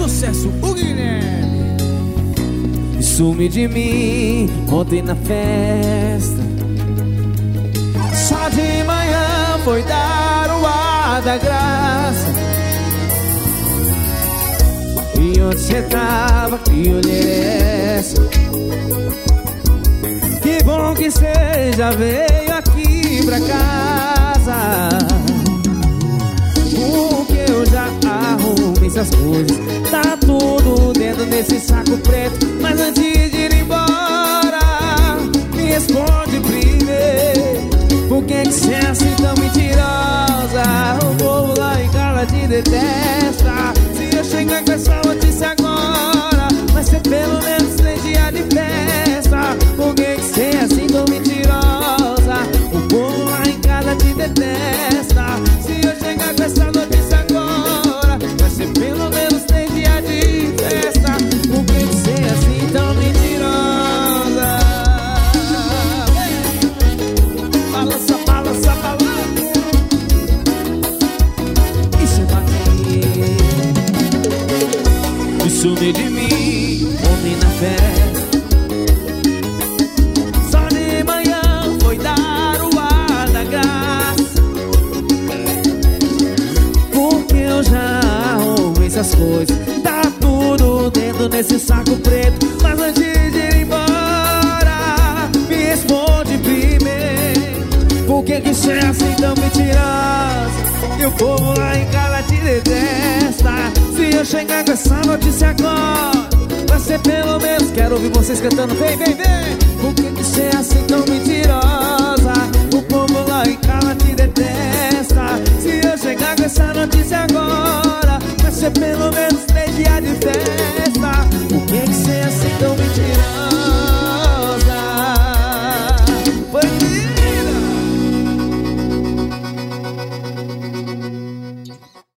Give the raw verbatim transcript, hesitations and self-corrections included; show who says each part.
Speaker 1: sucesso, o Guilherme.
Speaker 2: Sume de mim ontem na festa. Só de manhã foi dar o ar da graça. E onde cê tava, que olheira é essa? Que bom que cê já veio aqui pra casa. Porque eu já arrumei essas coisas. Tá tudo dentro desse saco preto. Mas antes de ir embora, me responde primeiro. Por que que cê é assim tão mentirosa? O povo lá em casa te detesta. Se eu chegar com essa notícia agora, vai ser pelo menos três dias de festa. Por que que cê é assim tão mentirosa? O povo lá em casa te detesta. Se eu chegar com essa notícia agora, vai ser pelo menos três dias de festa. Por que que cê é assim tão mentirosa? Balança, balança, balança. Isso é bacana. Me sumiu de mim ontem na festa. Só de manhã foi dar o ar da graça. Porque eu já arrumei essas coisas. Tá tudo dentro desse saco preto. Mas antes de ir embora, me responde primeiro. Por que que cê é assim tão mentirosa? E o povo lá em casa te detesta. Se eu chegar com essa notícia agora, vai ser pelo menos. Quero ouvir vocês cantando. Vem, vem, vem. Por que que cê é assim tão mentirosa? O povo lá em casa te detesta. Se eu chegar com essa notícia agora, vai ser pelo